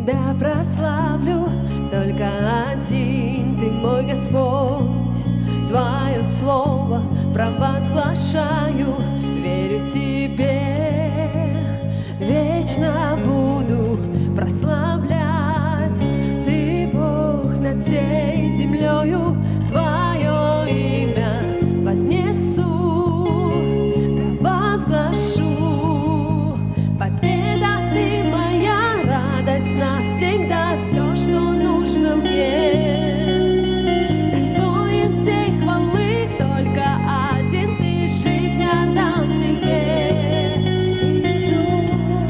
Тебя прославлю, только один Ты мой Господь. Твое слово провозглашаю, верю Тебе, вечно буду прославлять. Ты Бог над всей землею, Твое имя вознесу, провозглашу. Победа Ты моя, радость навсегда, все, что нужно мне. Достоин всей хвалы, только один Ты, жизнь отдам Тебе, Иисус.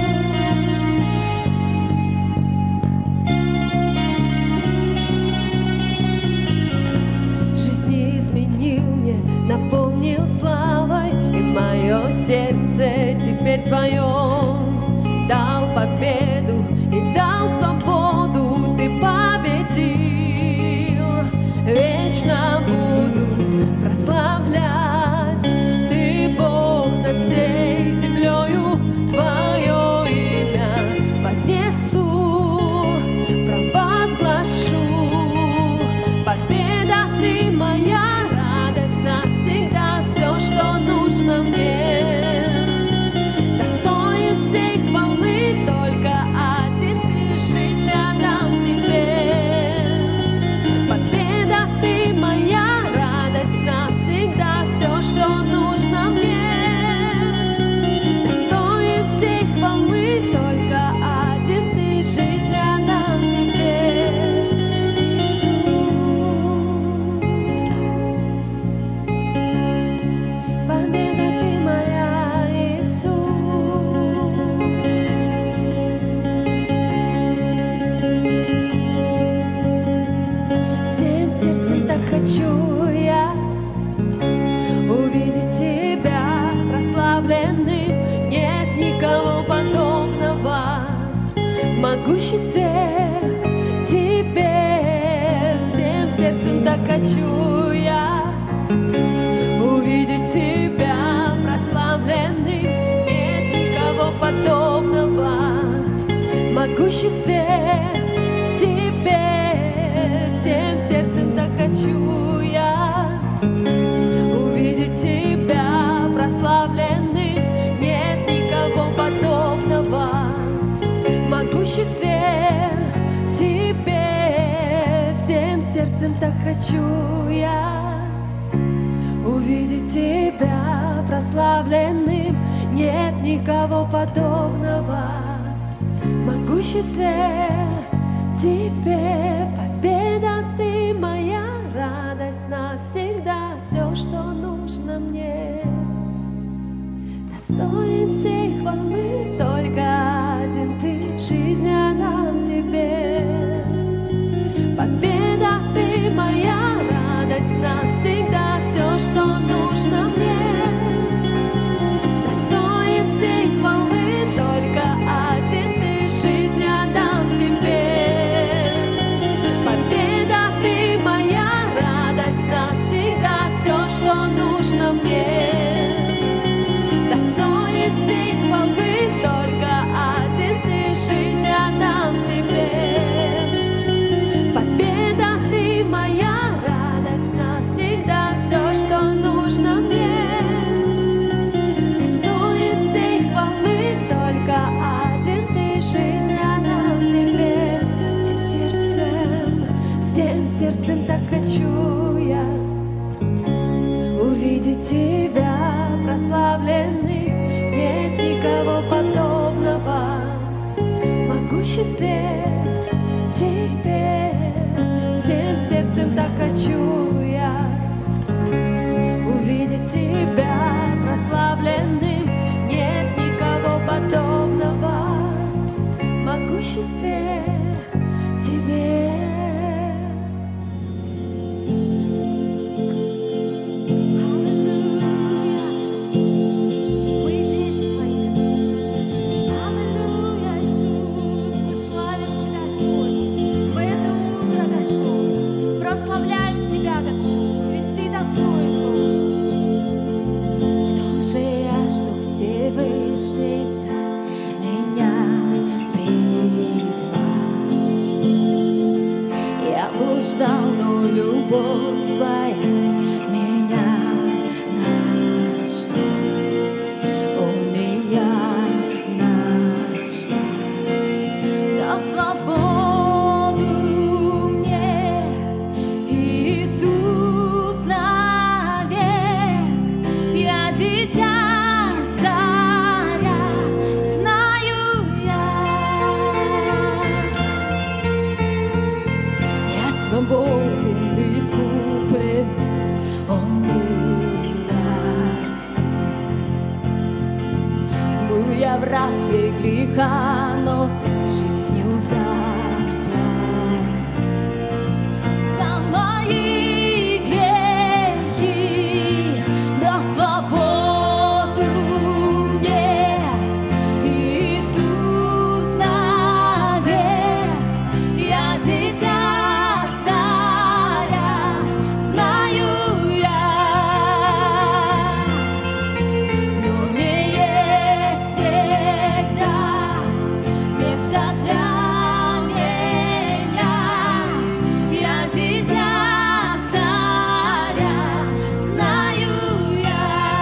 Жизнь не изменил мне, наполнил славой, и мое сердце теперь Твое. Дал победу и дал свободу, Ты победил. Вечно буду прославлять, Ты Бог над всей землею, Твое имя вознесу, провозглашу. Победа Ты моя, радость навсегда, все, что нужно мне. Достоин всей хвалы, только один Ты, жизнь отдам Тебе. Победа Ты моя, радость навсегда, все, что нужно мне. Достоин всей хвалы, только один Ты, жизнь отдам Тебе, Иисус. Победа Ты моя, Иисус. Всем сердцем так хочу я увидеть Тебя прославленным. Нет никого подобного в могуществе Тебе. Всем сердцем так хочу я увидеть Тебя прославленным. Нет никого подобного в могуществе Тебе. Всем сердцем так хочу я увидеть Тебя прославленным. Нет никого подобного в могуществе Тебе. Всем сердцем так хочу я увидеть Тебя прославленным. Нет никого подобного в могуществе Тебе. Победа Ты моя, радость навсегда, все, что нужно мне. Достоин всей хвалы, только один Ты, жизнь отдам Тебе. Победа Ты моя, радость навсегда, все, что нужно мне. Достоин всей хвалы, только один Ты, жизнь отдам Тебе. Победа Ты моя, радость навсегда, все, что нужно мне. Достоин всей хвалы, только один Ты, жизнь отдам Тебе. Победа Ты моя, радость навсегда, все, что нужно мне. Достоин всей хвалы, только один Ты, жизнь отдам Тебе. Всем сердцем так хочу я увидеть Тебя прославленным. Нет никого подобного в могуществе Тебе. Всем сердцем так хочу я увидеть Тебя прославленным. Нет никого подобного в могуществе Тебе. Мы твои меня нашла, у меня нашла. Дал свободу мне Иисус навек. Я дитя царя, знаю я. Я свободен, искуплен, Он милостив. Был я в рабстве греха, но Ты жизнью заплатил за мои грехи. Дал свободу мне Иисус навек. Я дитя царя, знаю я. В доме есть всегда место для меня. Я дитя царя, знаю я.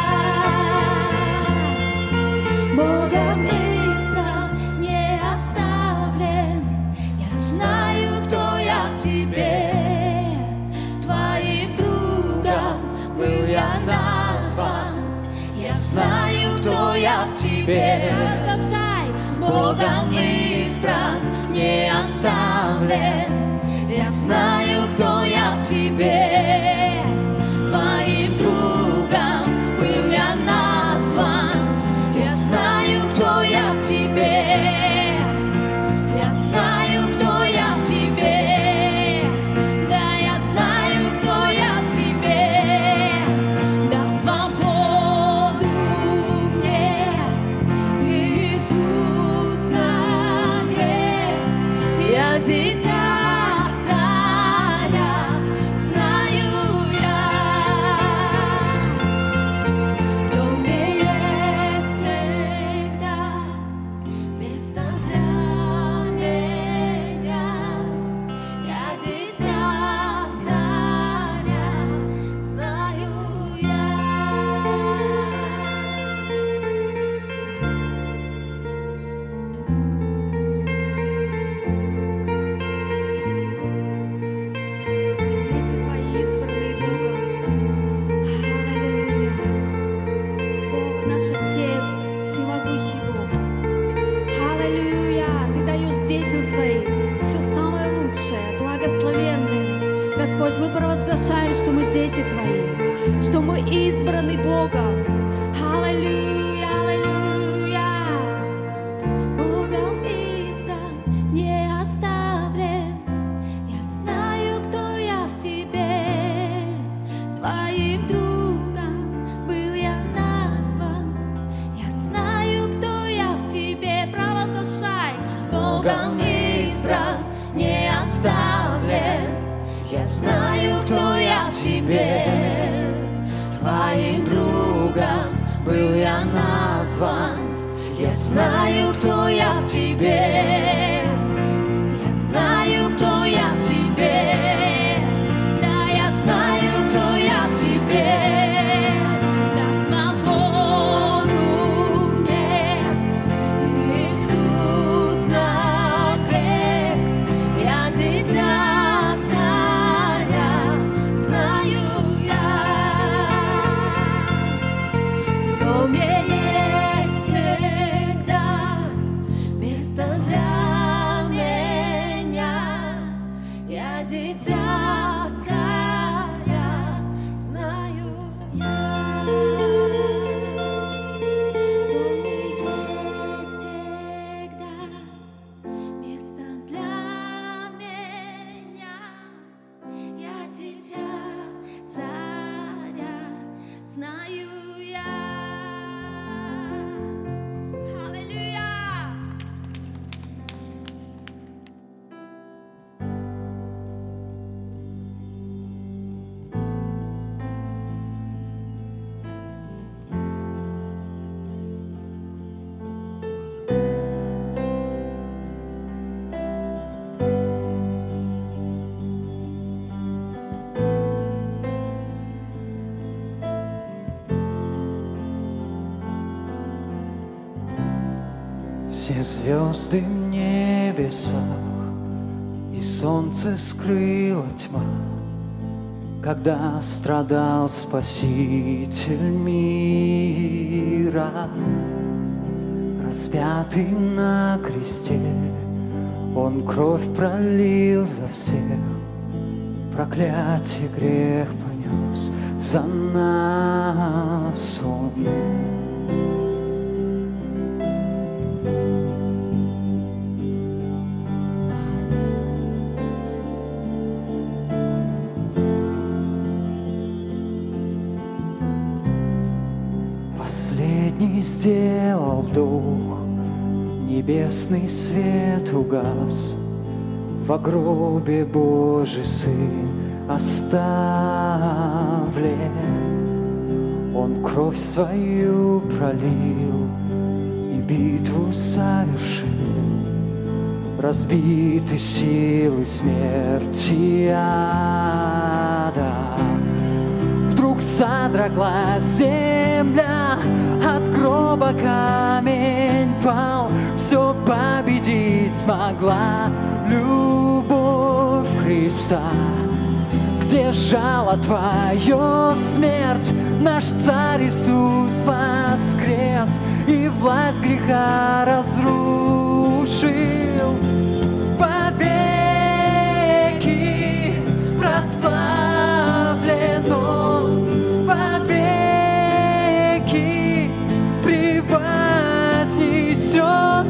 Богом избран, не оставлен. Я знаю, кто я в Тебе. Твоим другом был я назван. Я знаю, кто я в Тебе. Продолжай. Богом избран, не оставлен. Я знаю, кто я в Тебе. Твоим другом был я назван. Я знаю, кто я в Тебе. Я знаю, кто я в Тебе. Да, я знаю, кто я в Тебе. Дал свободу мне Иисус навек. Я дитя царя, знаю я. В доме есть всегда место для меня. Я дитя царя, знаю я. Мы дети Твои, избранные Богом. Аллилуйя. Бог наш Отец, всемогущий Бог. Аллилуйя. Ты даешь детям Своим все самое лучшее, благословенное. Господь, мы провозглашаем, что мы дети Твои, что мы избраны Богом. Аллилуйя, аллилуйя. Богом избран, не оставлен. Я знаю, кто я в Тебе. Твоим другом был я назван. Я знаю, кто я в Тебе. Провозглашай. Богом избран, не оставлен. Я знаю, кто я в Тебе. Твоим другом был я назван. Я знаю, кто я в Тебе. Я знаю, кто я в Тебе. Да, я знаю, кто я в Тебе. Дай свободу мне Иисус навек. Я дитя царя, знаю я. В доме есть всегда место для Все звезды в небесах, и солнце скрыла тьма, когда страдал Спаситель мира. Распятый на кресте, Он кровь пролил за всех, проклятие грех понес за нас Он. Последний сделал вдох, небесный свет угас, во гробе Божий Сын оставлен. Он кровь свою пролил и битву совершил, разбиты силы смерти ада. Вдруг содроглась земля, от гроба камень пал, все победить смогла любовь Христа. Где жало твое, смерть, наш Царь Иисус воскрес и власть греха разрушил. Вовеки прославлен Он, вовеки превознесен,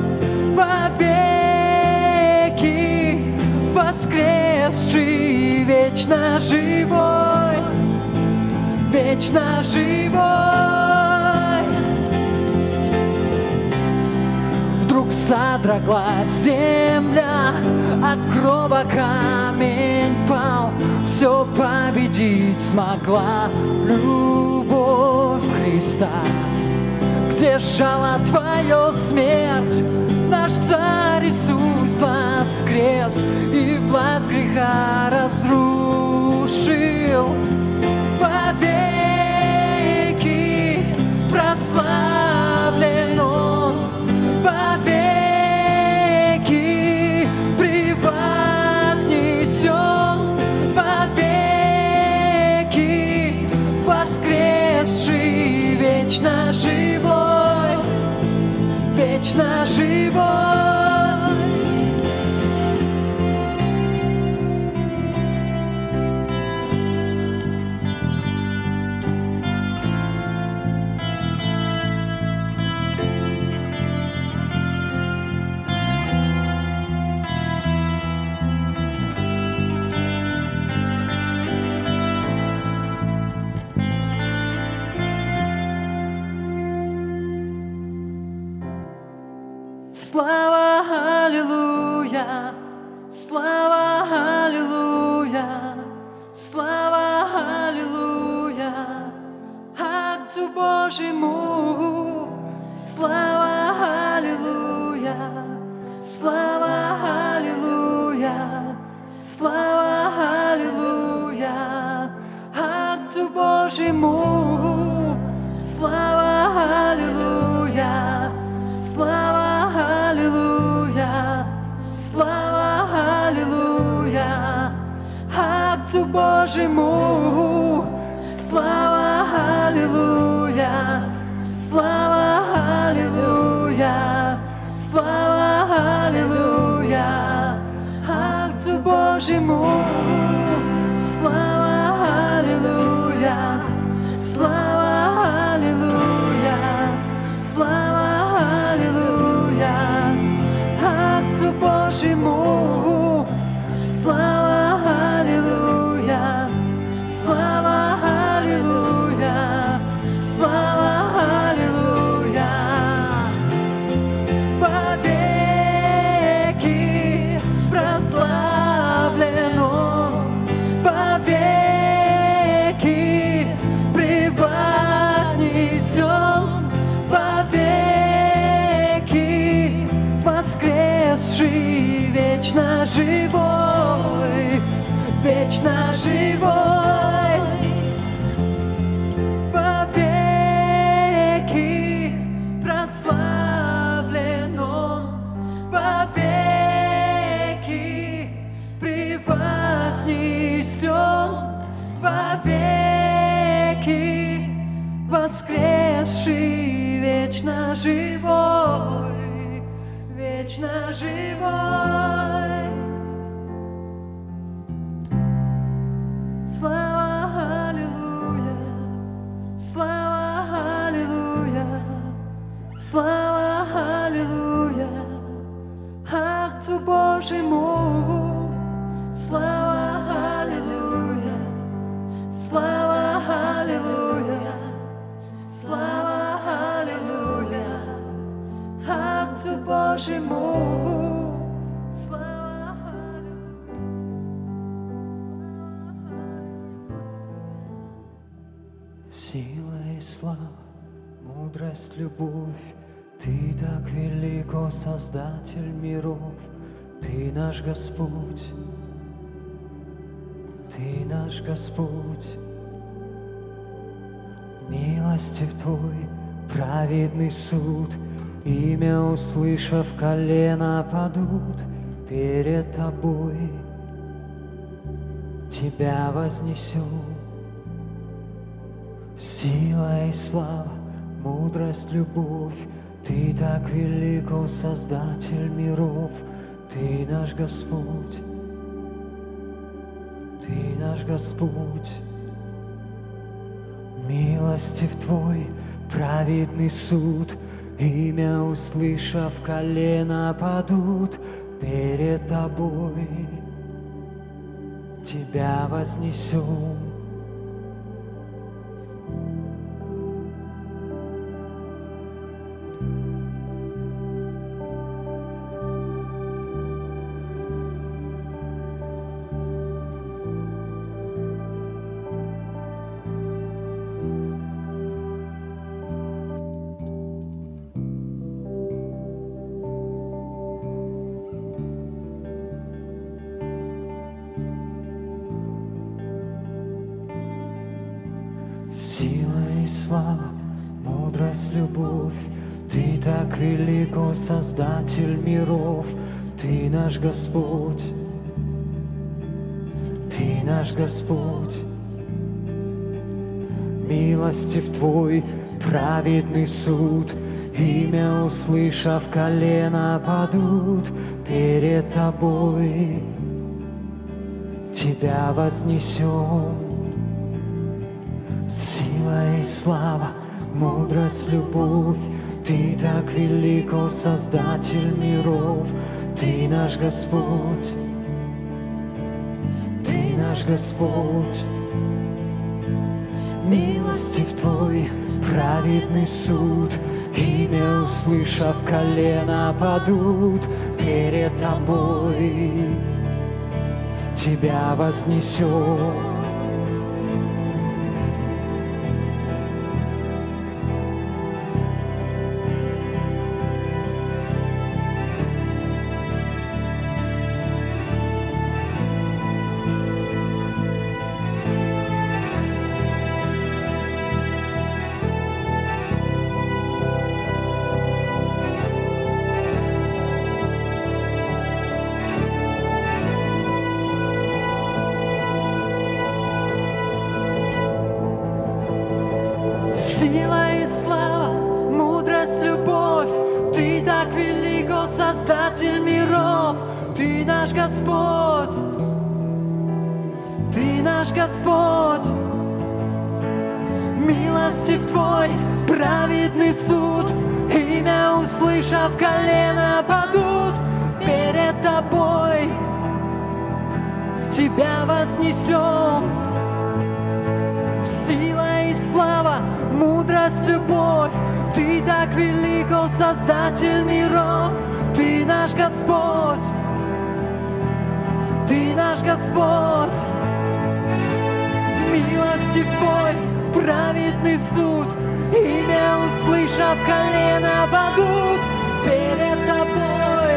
вовеки воскресший, вечно живой, вечно живой. Вдруг содроглась земля, от гроба камень пал, все победить смогла любовь Христа. Где жало твое, смерть, наш Царь Иисус воскрес и власть греха разрушил. Вовеки прославлен Он, вовеки превознесен, вовеки воскресший, вечно живой, вечно живой. Слава, аллилуйя, слава, аллилуйя, слава, аллилуйя, Отцу Божьему. Слава, аллилуйя, слава, аллилуйя, слава, аллилуйя, Отцу Божьему. Слава, аллилуйя, слава, аллилуйя, слава, аллилуйя, Отцу Божьему. Слава, аллилуйя, слава, аллилуйя, слава, аллилуйя, Отцу Божьему. Слава, аллилуйя, слава, аллилуйя, слава, аллилуйя, Отцу Божьему. Слава, аллилуйя, слава, аллилуйя, слава, аллилуйя. Вовеки прославлен Он, вовеки превознесен, вовеки воскресший, вечно живой, вечно живой. Вовеки прославлен Он. живой, вечно живой. Слава аллилуйя, слава аллилуйя, слава аллилуйя, Отцу Божьему. Слава аллилуйя, слава аллилуйя, слава аллилуйя, Отцу Божьему. Слава аллилуйя. Сила и слава, мудрость, любовь, Ты так велик, о Создатель миров, Ты наш Господь, Ты наш Господь. Милостив Твой, праведный суд, имя услышав, колено падут перед Тобой. Тебя вознесем. Сила и слава, мудрость, любовь, Ты так велик, о Создатель миров, Ты наш Господь, Ты наш Господь. Милостив Твой, праведный суд, имя услышав, колено падут перед Тобой. Тебя вознесем. Сила и слава, мудрость, любовь, Ты так велик, о Создатель миров, Ты наш Господь, Ты наш Господь. Милостив Твой, праведный суд, имя услышав, колено падут перед Тобой. Тебя вознесем. Сила и слава, мудрость, любовь, Ты так велик, о Создатель миров, Ты наш Господь, Ты наш Господь. Милостив Твой, праведный суд, имя услышав, колено падут перед Тобой. Тебя вознесем. Сила и слава, мудрость, любовь, Ты так велик, о Создатель миров, Ты наш Господь, Ты наш Господь. Милостив Твой, праведный суд, имя услышав, колено падут перед Тобой. Тебя вознесем. Сила и слава, мудрость, любовь, Ты так велик, о Создатель миров, Ты наш Господь, Ты наш Господь. Милостив Твой, праведный суд, имя услышав, колено падут перед Тобой.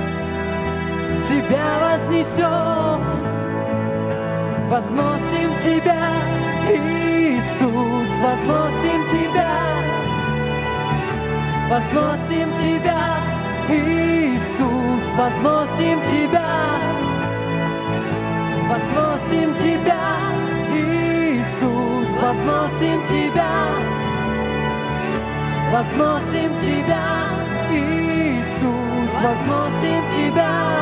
Тебя вознесем, возносим Тебя, Иисус, возносим Тебя, возносим Тебя, Иисус, возносим Тебя, возносим Тебя, Иисус, возносим Тебя, Возносим Тебя, Иисус, возносим Тебя.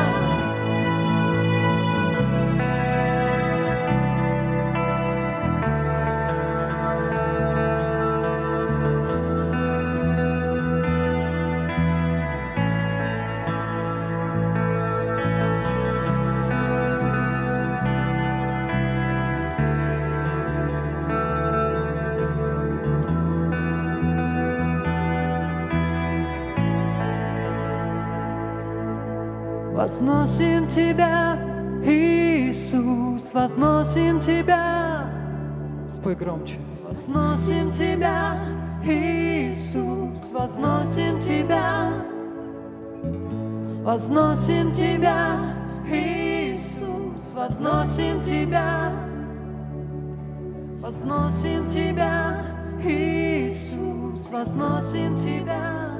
Возносим Тебя, Иисус, возносим Тебя. Спой громче. Возносим Тебя, Иисус, возносим Тебя. Возносим Тебя, Иисус, возносим Тебя. Возносим Тебя, Иисус, возносим Тебя.